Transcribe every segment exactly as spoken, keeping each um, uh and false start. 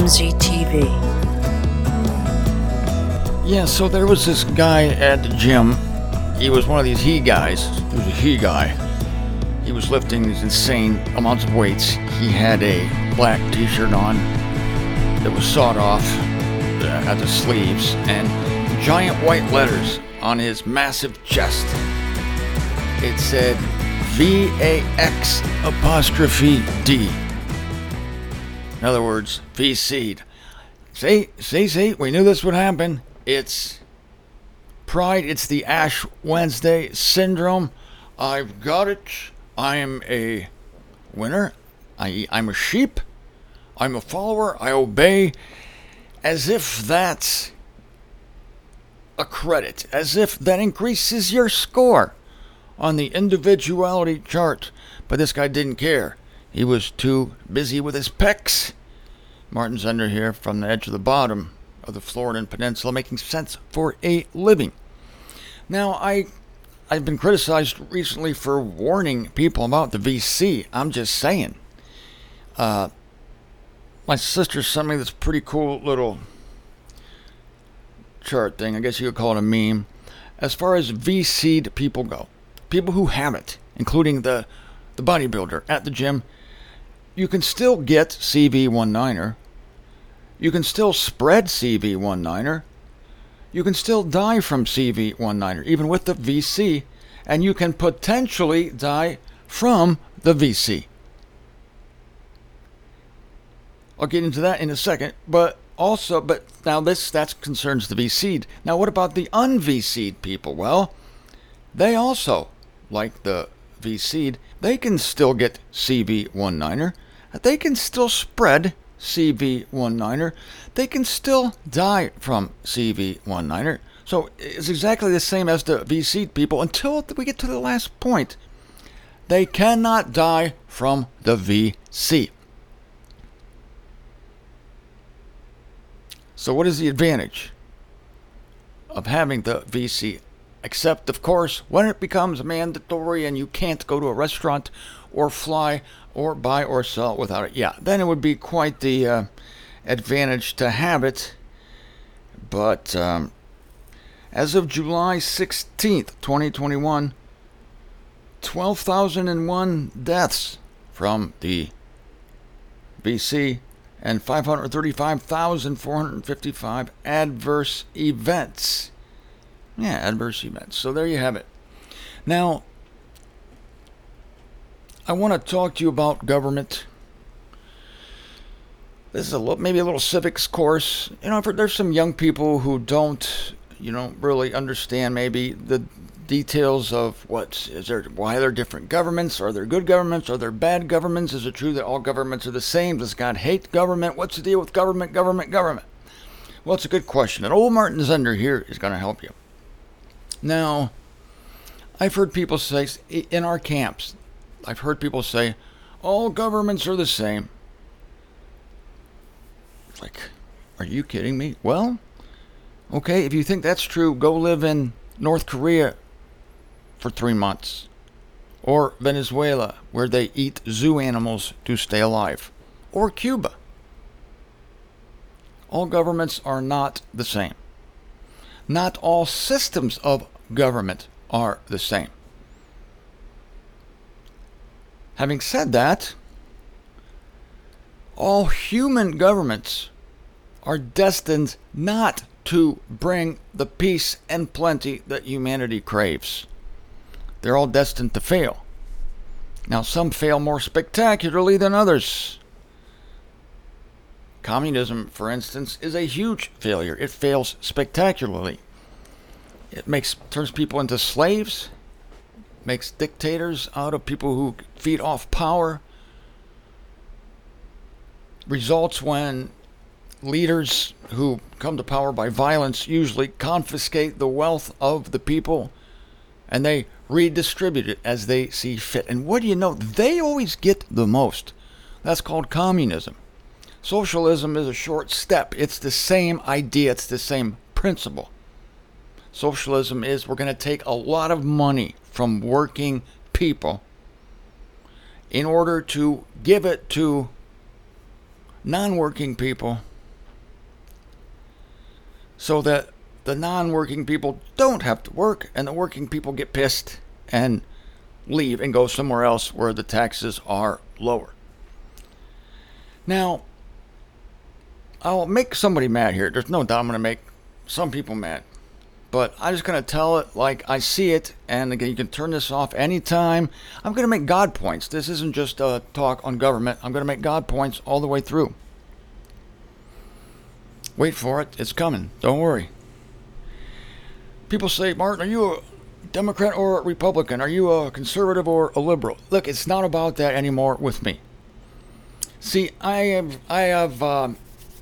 M Z T V. Yeah, so there was this guy at the gym. He was one of these he guys. He was a he guy. He was lifting these insane amounts of weights. He had a black t-shirt on that was sawed off uh, at the sleeves and giant white letters on his massive chest. It said V A X apostrophe D. In other words, V-Seed. See, see, see, we knew this would happen. It's pride. It's the Ash Wednesday syndrome. I've got it. I am a winner. I, I'm a sheep. I'm a follower. I obey. As if that's a credit. As if that increases your score on the individuality chart. But this guy didn't care. He was too busy with his pecs. Martin Zender here from the edge of the bottom of the Floridan Peninsula, making sense for a living. Now, I, I've been criticized recently for warning people about the V C. I'm just saying. Uh, my sister sent me this pretty cool little chart thing. I guess you could call it a meme. As far as V-Seed people go, people who have it, including the, the bodybuilder at the gym, you can still get C V nineteen er. You can still spread C V nineteen er. You can still die from C V nineteen er, even with the V C. And you can potentially die from the V C. I'll get into that in a second. But also, but now this that concerns the V-Seed. Now what about the un-V-Seed people? Well, they also, like the V-Seed, they can still get C V nineteen er. They can still spread C V nineteen er. They can still die from C V nineteen er. So it's exactly the same as the V-Seed people until we get to the last point. They cannot die from the V C. So what is the advantage of having the V C? Except, of course, when it becomes mandatory and you can't go to a restaurant or fly or buy or sell without it. Yeah, then it would be quite the uh, advantage to have it. But um, as of July sixteenth, twenty twenty-one, twelve thousand one deaths from the V C and five hundred thirty-five thousand four hundred fifty-five adverse events. Yeah, adverse events. So there you have it. Now, I want to talk to you about government. This is a little, maybe a little civics course. You know, for, there's some young people who don't, you know, really understand maybe the details of what is there, why there are different governments. Are there good governments? Are there bad governments? Is it true that all governments are the same? Does God hate government? What's the deal with government, government, government? Well, it's a good question. And old Martin Zender here is going to help you. Now, I've heard people say, in our camps, I've heard people say, all governments are the same. It's like, are you kidding me? Well, okay, if you think that's true, go live in North Korea for three months. Or Venezuela, where they eat zoo animals to stay alive. Or Cuba. All governments are not the same. Not all systems of government are the same. Having said that, all human governments are destined not to bring the peace and plenty that humanity craves. They're all destined to fail. Now, some fail more spectacularly than others. Communism, for instance, is a huge failure. It fails spectacularly. It makes turns people into slaves, makes dictators out of people who feed off power. Results when leaders who come to power by violence usually confiscate the wealth of the people and they redistribute it as they see fit. And what do you know? They always get the most. That's called communism. Socialism is a short step. It's the same idea. It's the same principle. Socialism is we're going to take a lot of money from working people in order to give it to non-working people so that the non-working people don't have to work and the working people get pissed and leave and go somewhere else where the taxes are lower. Now, I'll make somebody mad here. There's no doubt I'm going to make some people mad. But I'm just going to tell it like I see it. And again, you can turn this off anytime. I'm going to make God points. This isn't just a talk on government. I'm going to make God points all the way through. Wait for it. It's coming. Don't worry. People say, Martin, are you a Democrat or a Republican? Are you a conservative or a liberal? Look, it's not about that anymore with me. See, I have, I have, um,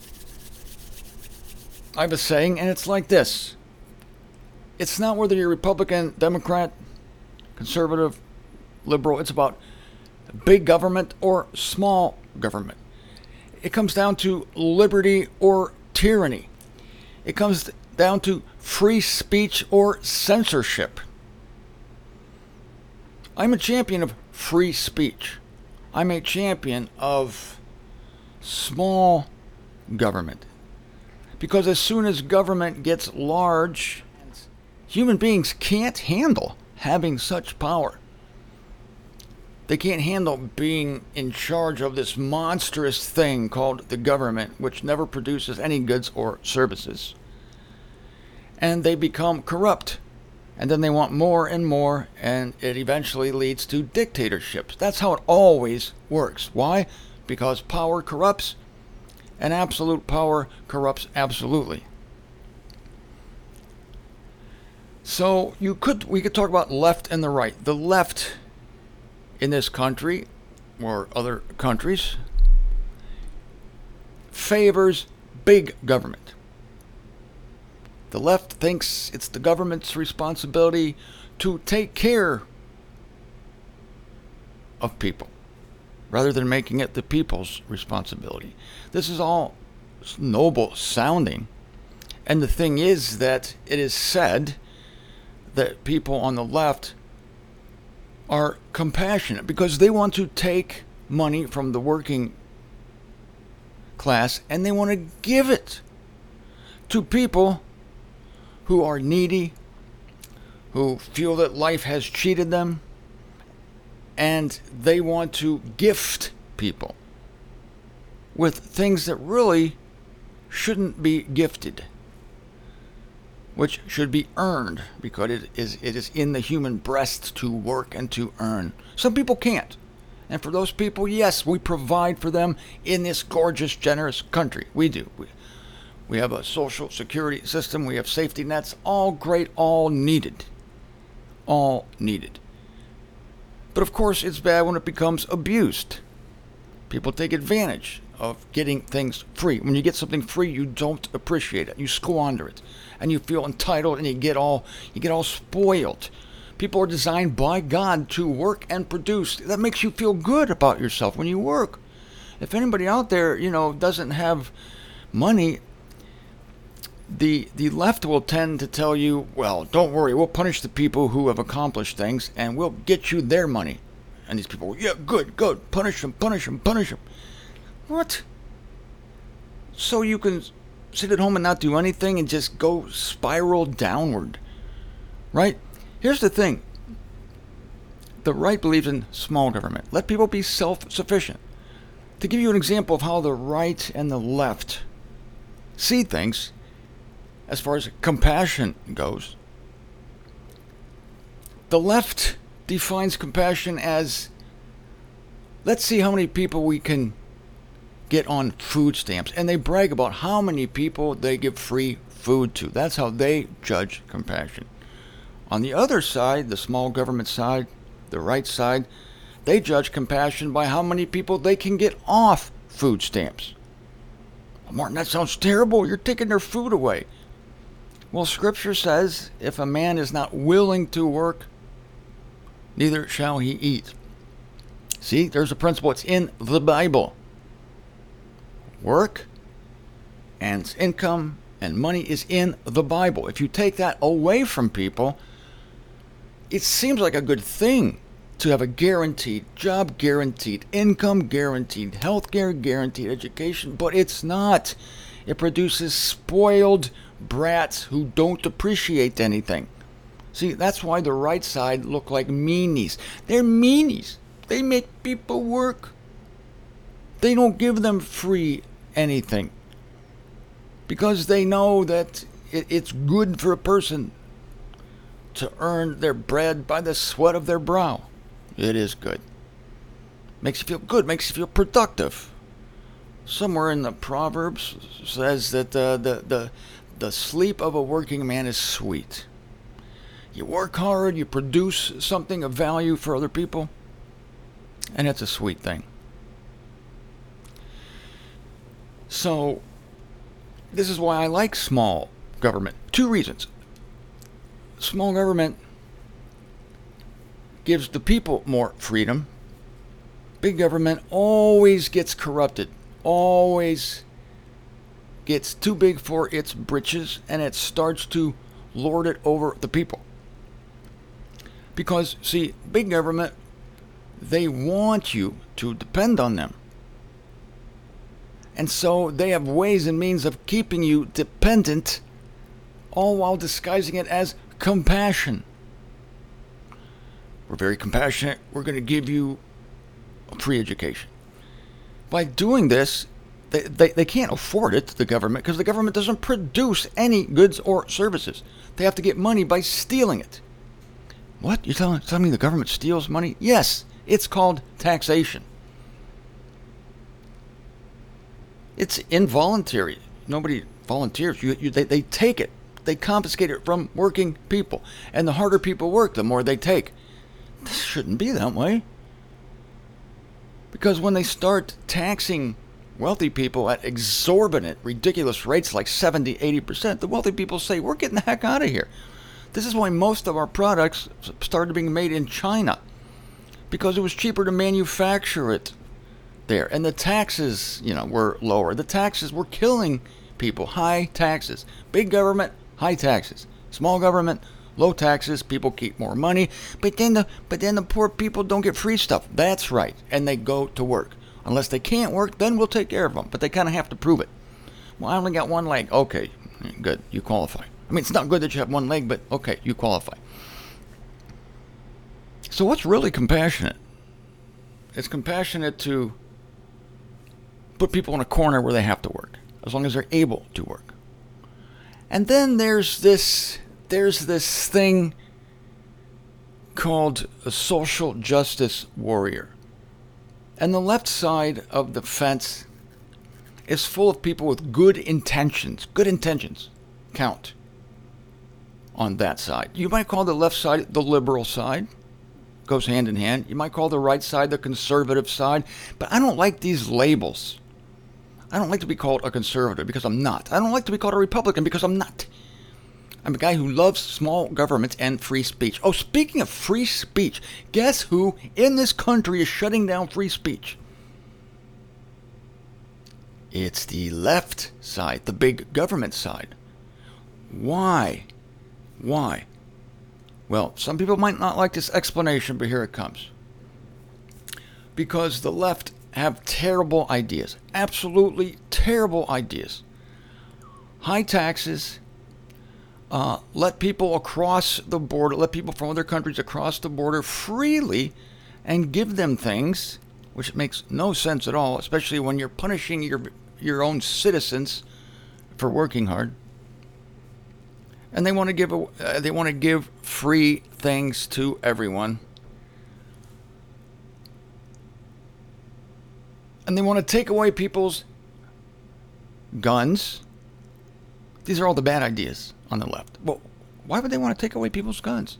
I have a saying, and it's like this. It's not whether you're Republican, Democrat, conservative, liberal. It's about big government or small government. It comes down to liberty or tyranny. It comes down to free speech or censorship. I'm a champion of free speech. I'm a champion of small government. Because as soon as government gets large, human beings can't handle having such power. They can't handle being in charge of this monstrous thing called the government, which never produces any goods or services. And they become corrupt. And then they want more and more, and it eventually leads to dictatorships. That's how it always works. Why? Because power corrupts, and absolute power corrupts absolutely. So you could we could talk about left and the right. The left in this country or other countries favors big government. The left thinks it's the government's responsibility to take care of people rather than making it the people's responsibility. This is all noble sounding. And the thing is that it is said that people on the left are compassionate because they want to take money from the working class and they want to give it to people who are needy, who feel that life has cheated them, and they want to gift people with things that really shouldn't be gifted, which should be earned, because it is it is in the human breast to work and to earn. Some people can't. And for those people, yes, we provide for them in this gorgeous, generous country. We do. We, we have a social security system. We have safety nets. All great, all needed. All needed. But of course, it's bad when it becomes abused. People take advantage of getting things free. When you get something free, you don't appreciate it. You squander it. And you feel entitled and you get all you get all spoiled. People are designed by God to work and produce. That makes you feel good about yourself when you work. If anybody out there, you know, doesn't have money, the the left will tend to tell you, well, don't worry, we'll punish the people who have accomplished things and we'll get you their money. And these people, yeah, good, good, punish them, punish them, punish them. What? So you can sit at home and not do anything and just go spiral downward, right? Here's the thing. The right believes in small government. Let people be self-sufficient. To give you an example of how the right and the left see things, as far as compassion goes, the left defines compassion as, let's see how many people we can get on food stamps. And they brag about how many people they give free food to. That's how they judge compassion. On the other side, the small government side, the right side, they judge compassion by how many people they can get off food stamps. Well, Martin, that sounds terrible. You're taking their food away. Well, Scripture says, if a man is not willing to work, neither shall he eat. See, there's a principle. It's in the Bible. Work and income and money is in the Bible. If you take that away from people, it seems like a good thing to have a guaranteed job, guaranteed income, guaranteed health care, guaranteed education, but it's not. It produces spoiled, brats who don't appreciate anything. See, that's why the right side look like meanies. They're meanies. They make people work. They don't give them free anything because they know that it, it's good for a person to earn their bread by the sweat of their brow. It is good. Makes you feel good, makes you feel productive. Somewhere in the Proverbs says that uh, the, the, the sleep of a working man is sweet. You work hard, you produce something of value for other people, and it's a sweet thing. So, this is why I like small government. Two reasons. Small government gives the people more freedom. Big government always gets corrupted, always gets too big for its britches, and it starts to lord it over the people. Because, see, big government, they want you to depend on them. And so they have ways and means of keeping you dependent, all while disguising it as compassion. We're very compassionate. We're going to give you a free education. By doing this, they, they, they can't afford it, the government, because the government doesn't produce any goods or services. They have to get money by stealing it. What? You're telling, telling me the government steals money? Yes, it's called taxation. It's involuntary. Nobody volunteers. You, you, they, they take it. They confiscate it from working people. And the harder people work, the more they take. This shouldn't be that way. Because when they start taxing wealthy people at exorbitant, ridiculous rates like seventy, eighty percent, the wealthy people say, we're getting the heck out of here. This is why most of our products started being made in China. Because it was cheaper to manufacture it there. And the taxes, you know, were lower. The taxes were killing people. High taxes. Big government, high taxes. Small government, low taxes. People keep more money. But then the but then the poor people don't get free stuff. That's right. And they go to work. Unless they can't work, then we'll take care of them. But they kind of have to prove it. Well, I only got one leg. Okay, good. You qualify. I mean, it's not good that you have one leg, but okay, you qualify. So what's really compassionate? It's compassionate to put people in a corner where they have to work, as long as they're able to work. And then there's this there's this thing called a social justice warrior. And the left side of the fence is full of people with good intentions. Good intentions count on that side. You might call the left side the liberal side. Goes hand in hand. You might call the right side the conservative side. But I don't like these labels. I don't like to be called a conservative because I'm not. I don't like to be called a Republican because I'm not. I'm a guy who loves small government and free speech. Oh, speaking of free speech, guess who in this country is shutting down free speech? It's the left side, the big government side. Why? Why? Well, some people might not like this explanation, but here it comes. Because the left have terrible ideas. Absolutely terrible ideas. High taxes. Uh, let people across the border, let people from other countries across the border freely and give them things, which makes no sense at all, especially when you're punishing your your own citizens for working hard. And they want to give a, uh, they want to give free things to everyone. And they want to take away people's guns. These are all the bad ideas on the left. Well, why would they want to take away people's guns?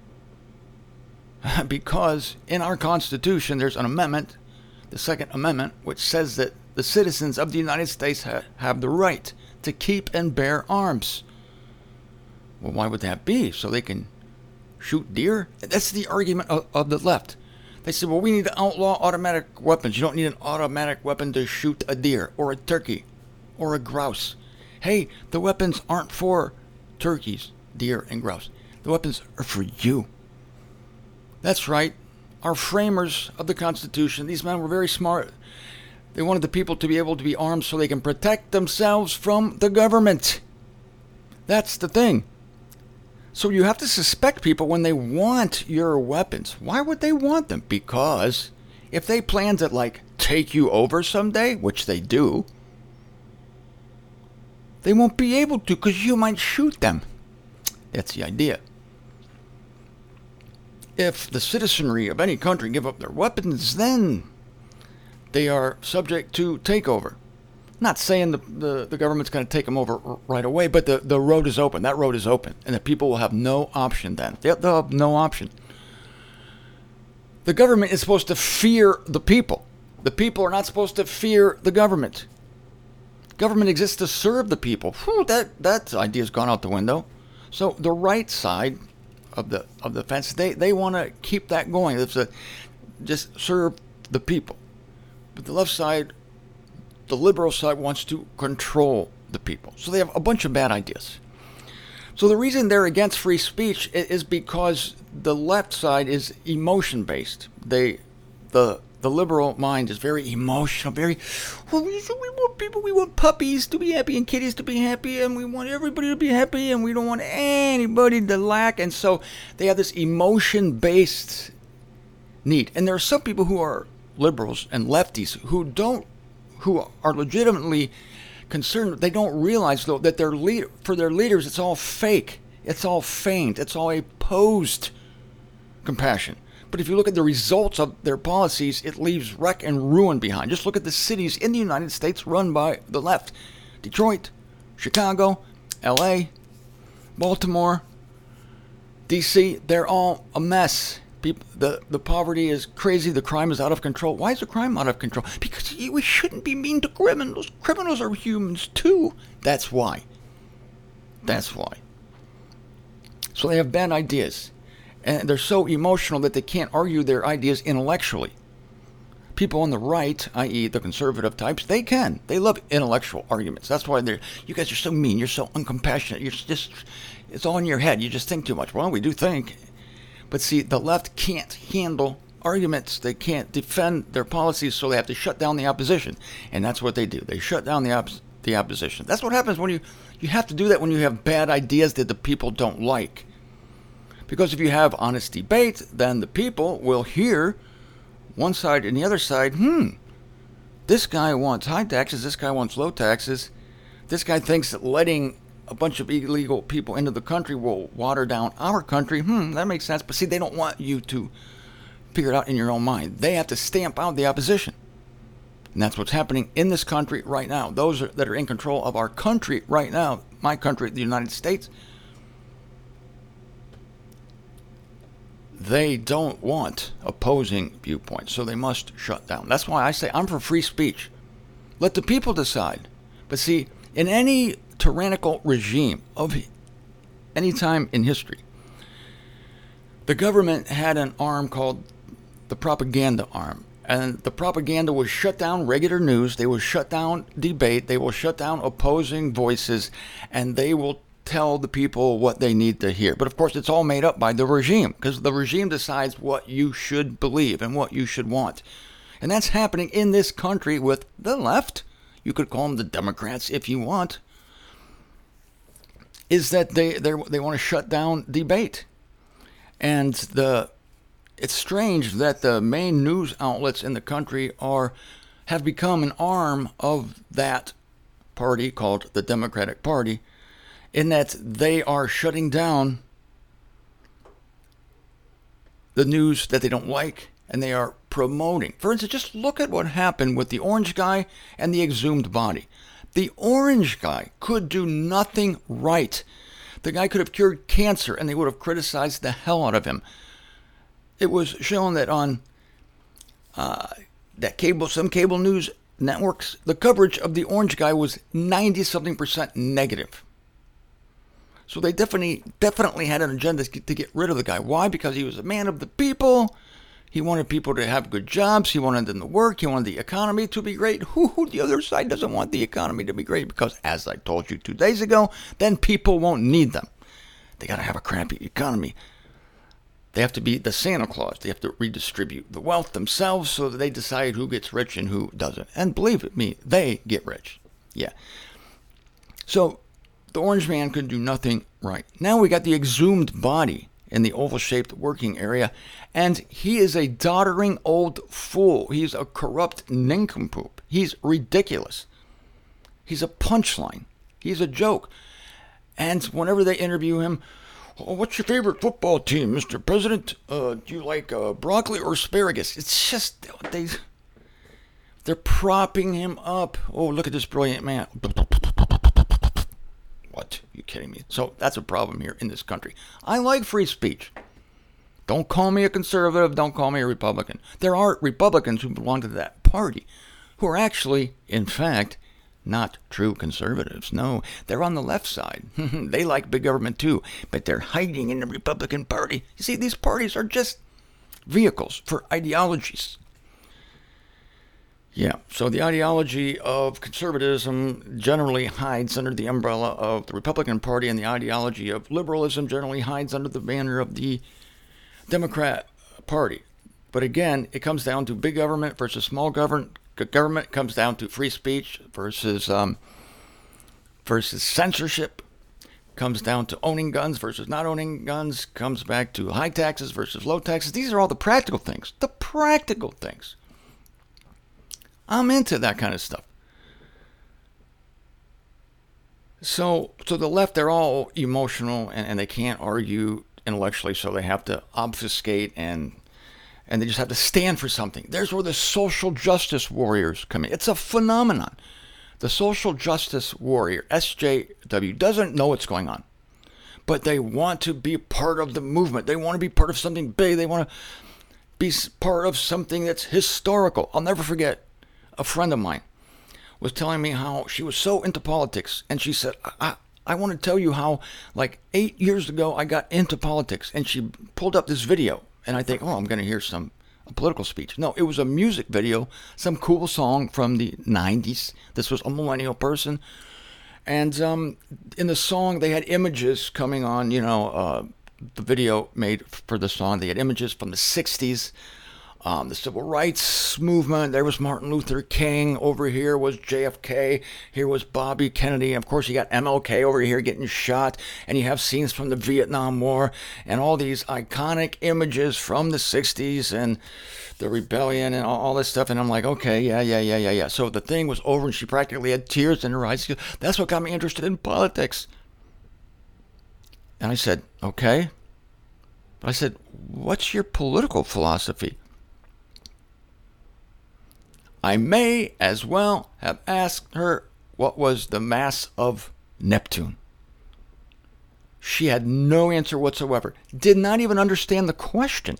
Because in our Constitution, there's an amendment, the Second Amendment, which says that the citizens of the United States ha- have the right to keep and bear arms. Well, why would that be? So they can shoot deer? That's the argument of, of the left. They said, well, we need to outlaw automatic weapons. You don't need an automatic weapon to shoot a deer or a turkey or a grouse. Hey, the weapons aren't for turkeys, deer, and grouse. The weapons are for you. That's right. Our framers of the Constitution, these men were very smart. They wanted the people to be able to be armed so they can protect themselves from the government. That's the thing. So you have to suspect people when they want your weapons. Why would they want them? Because if they plan to, like, take you over someday, which they do, they won't be able to because you might shoot them. That's the idea. If the citizenry of any country give up their weapons, then they are subject to takeover. Not saying the, the, the government's going to take them over right away, but the, the road is open. That road is open. And the people will have no option then. They'll, they'll have no option. The government is supposed to fear the people. The people are not supposed to fear the government. Government exists to serve the people. Whew, that, that idea's gone out the window. So the right side of the of the fence, they, they want to keep that going. It's a, just serve the people. But the left side, the liberal side, wants to control the people. So they have a bunch of bad ideas. So the reason they're against free speech is because the left side is emotion-based. They, the the liberal mind is very emotional, very, well, we, we want people, we want puppies to be happy and kitties to be happy, and we want everybody to be happy, and we don't want anybody to lack. And so they have this emotion-based need. And there are some people who are liberals and lefties who don't, who are legitimately concerned. They don't realize, though, that their lead, for their leaders, it's all fake. It's all feigned. It's all a posed compassion. But if you look at the results of their policies, it leaves wreck and ruin behind. Just look at the cities in the United States run by the left. Detroit, Chicago, L A, Baltimore, D C, they're all a mess. People, the, the poverty is crazy. The crime is out of control. Why is the crime out of control? Because we shouldn't be mean to criminals. Criminals are humans too. That's why. That's why. So they have bad ideas. And they're so emotional that they can't argue their ideas intellectually. People on the right, that is the conservative types, they can. They love intellectual arguments. That's why they're, you guys are so mean. You're so uncompassionate. You're just, it's all in your head. You just think too much. Well, we do think. But see, the left can't handle arguments. They can't defend their policies, so they have to shut down the opposition. And that's what they do. They shut down the op- the opposition. That's what happens when you, you have to do that when you have bad ideas that the people don't like. Because if you have honest debate, then the people will hear one side and the other side, hmm, this guy wants high taxes, this guy wants low taxes, this guy thinks that letting a bunch of illegal people into the country will water down our country. Hmm, that makes sense. But see, they don't want you to figure it out in your own mind. They have to stamp out the opposition. And that's what's happening in this country right now. Those are, that are in control of our country right now, my country, the United States, they don't want opposing viewpoints, so they must shut down. That's why I say I'm for free speech. Let the people decide. But see, in any tyrannical regime of any time in history, the government had an arm called the propaganda arm. And the propaganda will shut down regular news, they will shut down debate, they will shut down opposing voices, and they will tell the people what they need to hear. But of course, it's all made up by the regime, because the regime decides what you should believe and what you should want. And that's happening in this country with the left. You could call them the Democrats if you want. Is that they they they want to shut down debate. And the it's strange that the main news outlets in the country are have become an arm of that party called the Democratic Party, in that they are shutting down the news that they don't like, and they are promoting. For instance, just look at what happened with the orange guy and the exhumed body. The orange guy could do nothing right. The guy could have cured cancer, and they would have criticized the hell out of him. It was shown that on uh, that cable, some cable news networks, the coverage of the orange guy was ninety-something percent negative. So they definitely definitely had an agenda to get rid of the guy. Why? Because he was a man of the people. He wanted people to have good jobs. He wanted them to work. He wanted the economy to be great. Who, who the other side doesn't want the economy to be great? Because, as I told you two days ago, then people won't need them. They got to have a crappy economy. They have to be the Santa Claus. They have to redistribute the wealth themselves so that they decide who gets rich and who doesn't. And believe me, they get rich. Yeah. So the orange man could do nothing right. Now we got the exhumed body in the oval-shaped working area, and he is a doddering old fool. He's a corrupt nincompoop. He's ridiculous. He's a punchline. He's a joke. And whenever they interview him, oh, what's your favorite football team, Mister President? Uh, do you like uh, broccoli or asparagus? It's just, they, they're propping him up. Oh, look at this brilliant man. What? Are you kidding me? So that's a problem here in this country. I like free speech. Don't call me a conservative. Don't call me a Republican. There are Republicans who belong to that party who are actually, in fact, not true conservatives. No, they're on the left side. They like big government too, but they're hiding in the Republican Party. You see, these parties are just vehicles for ideologies. Yeah, so the ideology of conservatism generally hides under the umbrella of the Republican Party, and the ideology of liberalism generally hides under the banner of the Democrat Party. But again, it comes down to big government versus small government. Government comes down to free speech versus um, versus censorship. Comes down to owning guns versus not owning guns. Comes back to high taxes versus low taxes. These are all the practical things. The practical things. I'm into that kind of stuff. So, to the left, they're all emotional and, and they can't argue intellectually, so they have to obfuscate and and they just have to stand for something. There's where the social justice warriors come in. It's a phenomenon. The social justice warrior, S J W, doesn't know what's going on, but they want to be part of the movement. They want to be part of something big. They want to be part of something that's historical. I'll never forget. A friend of mine was telling me how she was so into politics, and she said, I, I, I want to tell you how, like, eight years ago, I got into politics, and she pulled up this video, and I think, oh, I'm going to hear some a political speech. No, it was a music video, some cool song from the nineties. This was a millennial person, and um, in the song, they had images coming on, you know, uh, the video made for the song. They had images from the sixties, Um, the civil rights movement. There was Martin Luther King. Over here was J F K. Here was Bobby Kennedy. Of course, you got M L K over here getting shot. And you have scenes from the Vietnam War and all these iconic images from the sixties and the rebellion and all, all this stuff. And I'm like, okay, yeah, yeah, yeah, yeah, yeah. So the thing was over and she practically had tears in her eyes. That's what got me interested in politics. And I said, okay. But I said, what's your political philosophy? I may as well have asked her what was the mass of Neptune. She had no answer whatsoever. Did not even understand the question.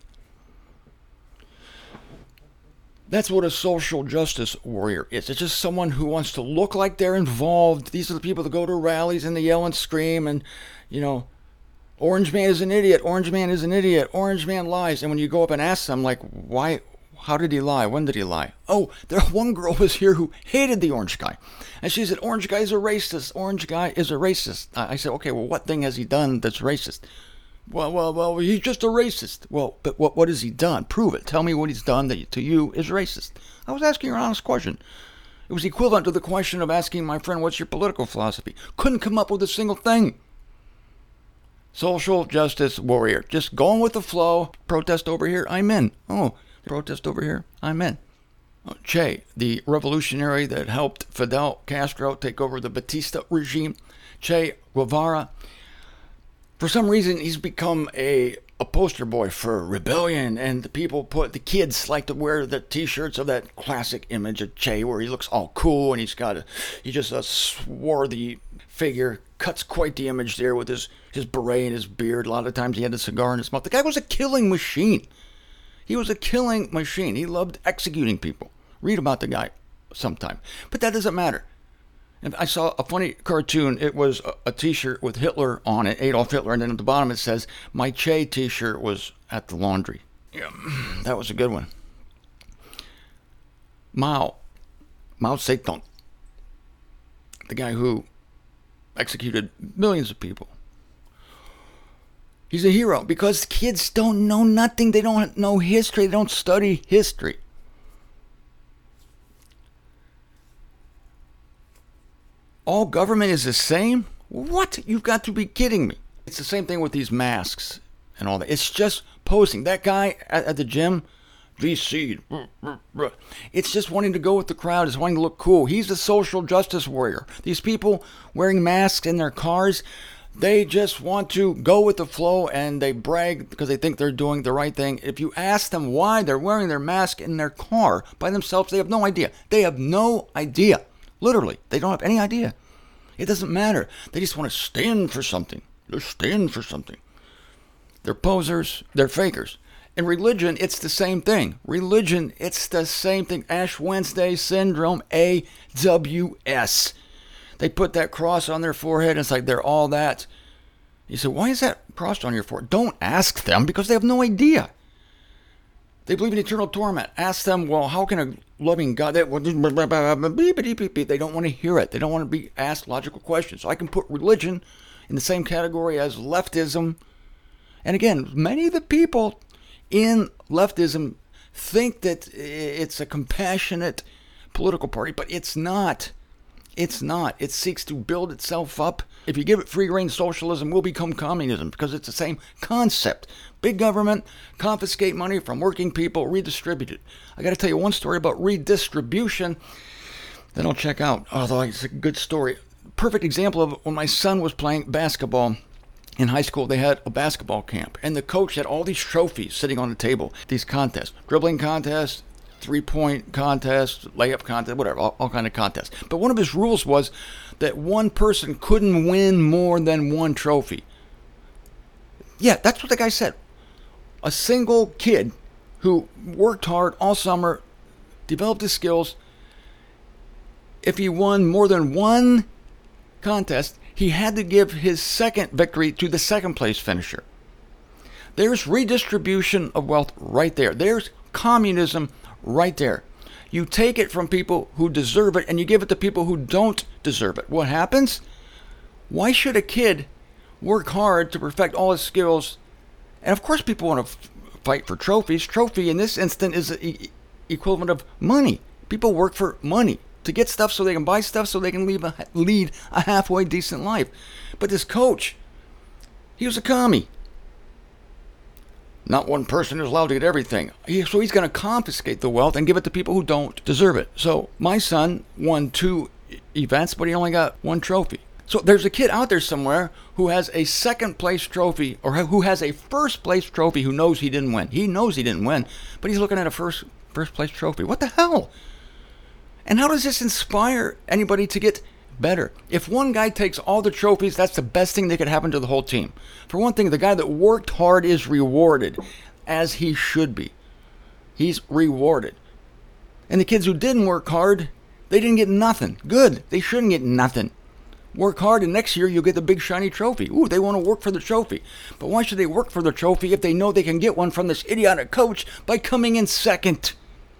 That's what a social justice warrior is. It's just someone who wants to look like they're involved. These are the people that go to rallies and they yell and scream and, you know, Orange man is an idiot. Orange man is an idiot. Orange man lies. And when you go up and ask them, like, why... How did he lie? When did he lie? Oh, there one girl was here who hated the orange guy. And she said, orange guy is a racist. Orange guy is a racist. I said, okay, well, what thing has he done that's racist? Well, well, well, he's just a racist. Well, but what what has he done? Prove it. Tell me what he's done that to you is racist. I was asking her an honest question. It was equivalent to the question of asking my friend, what's your political philosophy? Couldn't come up with a single thing. Social justice warrior. Just going with the flow. Protest over here, I'm in. Oh, protest over here, I'm in. Oh, Che, the revolutionary that helped Fidel Castro take over the Batista regime. Che Guevara. For some reason, he's become a, a poster boy for rebellion, and the people put, the kids like to wear the t-shirts of that classic image of Che where he looks all cool and he's got a, he's just a swarthy figure, cuts quite the image there with his, his beret and his beard. A lot of times he had a cigar in his mouth. The guy was a killing machine. He was a killing machine. He loved executing people. Read about the guy sometime. But that doesn't matter. And I saw a funny cartoon. It was a, a t-shirt with Hitler on it, Adolf Hitler, and then at the bottom it says, my Che t-shirt was at the laundry. Yeah, that was a good one. Mao. Mao Zedong. The guy who executed millions of people. He's a hero because kids don't know nothing. They don't know history. They don't study history. All government is the same? What? You've got to be kidding me. It's the same thing with these masks and all that. It's just posing. That guy at, at the gym, V C, it's just wanting to go with the crowd. It's wanting to look cool. He's a social justice warrior. These people wearing masks in their cars, they just want to go with the flow and they brag because they think they're doing the right thing. If you ask them why they're wearing their mask in their car by themselves, they have no idea. They have no idea. Literally, they don't have any idea. It doesn't matter. They just want to stand for something. They're standing for something. They're posers. They're fakers. In religion, it's the same thing. Religion, it's the same thing. Ash Wednesday syndrome, A W S. They put that cross on their forehead, and it's like they're all that. You say, why is that crossed on your forehead? Don't ask them, because they have no idea. They believe in eternal torment. Ask them, well, how can a loving God... They don't want to hear it. They don't want to be asked logical questions. So I can put religion in the same category as leftism. And again, many of the people in leftism think that it's a compassionate political party, but it's not. It's not. It seeks to build itself up. If you give it free rein, socialism will become communism because it's the same concept. Big government, confiscate money from working people, redistribute it. I got to tell you one story about redistribution that I'll check out. Although it's a good story. Perfect example of when my son was playing basketball in high school. They had a basketball camp, and the coach had all these trophies sitting on the table. These contests, dribbling contests, three-point contest, layup contest, whatever, all, all kind of contests. But one of his rules was that one person couldn't win more than one trophy. Yeah, that's what the guy said. A single kid who worked hard all summer, developed his skills, if he won more than one contest, he had to give his second victory to the second place finisher. There's redistribution of wealth right there. There's communism right there. You take it from people who deserve it and you give it to people who don't deserve it. What happens? Why should a kid work hard to perfect all his skills? And of course people want to f- fight for trophies. Trophy in this instant is the e- equivalent of money. People work for money to get stuff so they can buy stuff so they can leave a, lead a halfway decent life. But this coach, he was a commie. Not one person is allowed to get everything. He, so he's going to confiscate the wealth and give it to people who don't deserve it. So my son won two events, but he only got one trophy. So there's a kid out there somewhere who has a second place trophy or who has a first place trophy who knows he didn't win. He knows he didn't win, but he's looking at a first first place trophy. What the hell? And how does this inspire anybody to get better? If one guy takes all the trophies, that's the best thing that could happen to the whole team. For one thing, the guy that worked hard is rewarded, as he should be. He's rewarded. And the kids who didn't work hard, they didn't get nothing. Good. They shouldn't get nothing. Work hard, and next year you'll get the big shiny trophy. Ooh, they want to work for the trophy. But why should they work for the trophy if they know they can get one from this idiotic coach by coming in second?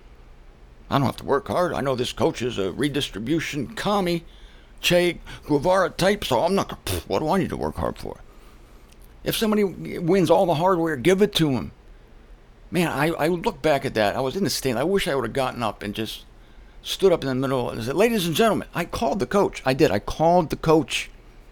I don't have to work hard. I know this coach is a redistribution commie, Che Guevara type, so I'm not going to, what do I need to work hard for? If somebody wins all the hardware, give it to him. Man, I, I look back at that. I was in the stand. I wish I would have gotten up and just stood up in the middle and said, ladies and gentlemen, I called the coach. I did. I called the coach.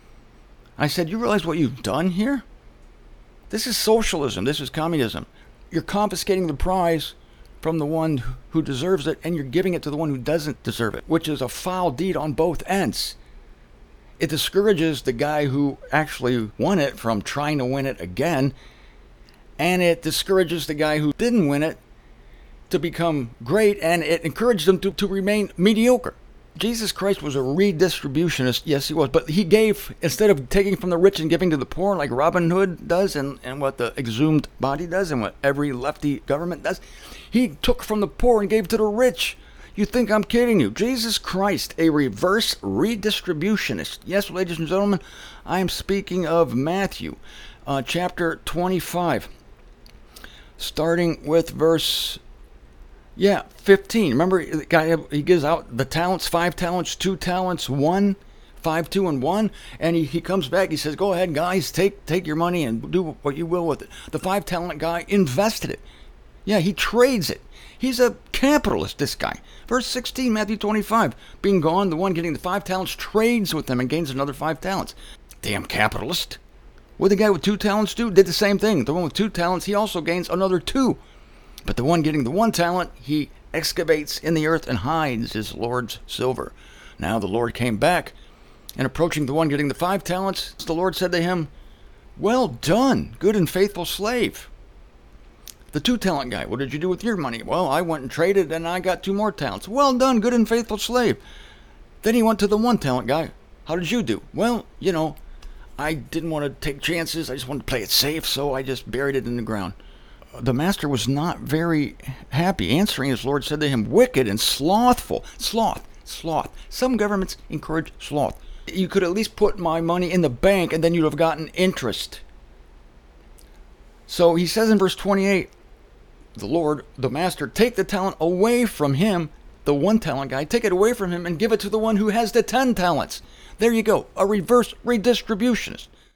I said, you realize what you've done here? This is socialism. This is communism. You're confiscating the prize from the one who deserves it, and you're giving it to the one who doesn't deserve it, which is a foul deed on both ends. It discourages the guy who actually won it from trying to win it again, and it discourages the guy who didn't win it to become great, and it encouraged them to, to remain mediocre. Jesus Christ was a redistributionist, yes he was, but he gave, instead of taking from the rich and giving to the poor like Robin Hood does and, and what the exhumed body does and what every lefty government does, he took from the poor and gave to the rich. You think I'm kidding you? Jesus Christ, a reverse redistributionist. Yes, ladies and gentlemen, I am speaking of Matthew, uh, chapter twenty-five, starting with verse Yeah, fifteen. Remember, the guy, he gives out the talents, five talents, two talents, one, five, two, and one. And he, he comes back, he says, go ahead, guys, take take your money and do what you will with it. The five talent guy invested it. Yeah, he trades it. He's a capitalist, this guy. Verse sixteen, Matthew twenty-five. Being gone, the one getting the five talents trades with them and gains another five talents. Damn capitalist. What did the guy with two talents do? Did the same thing. The one with two talents, he also gains another two. But the one getting the one talent, he excavates in the earth and hides his Lord's silver. Now the Lord came back, and approaching the one getting the five talents, the Lord said to him, "Well done, good and faithful slave." The two-talent guy, "What did you do with your money?" "Well, I went and traded, and I got two more talents." "Well done, good and faithful slave." Then he went to the one-talent guy. "How did you do?" "Well, you know, I didn't want to take chances. I just wanted to play it safe, so I just buried it in the ground." The master was not very happy. Answering, his Lord said to him, "Wicked and slothful." Sloth, sloth. Some governments encourage sloth. You could at least put my money in the bank, and then you'd have gotten interest. So he says in verse twenty-eight, the Lord, the master, take the talent away from him, the one talent guy, take it away from him and give it to the one who has the ten talents. There you go, a reverse redistributionist.